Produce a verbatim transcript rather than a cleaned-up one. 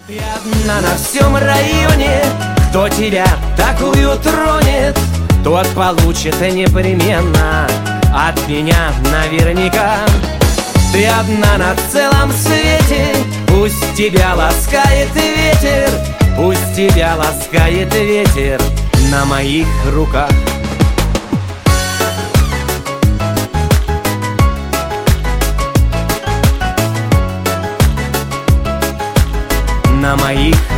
Ты одна на всем районе, кто тебя такую тронет, тот получит непременно от меня наверняка. Ты одна на целом свете, пусть тебя ласкает ветер, пусть тебя ласкает ветер на моих руках. На моих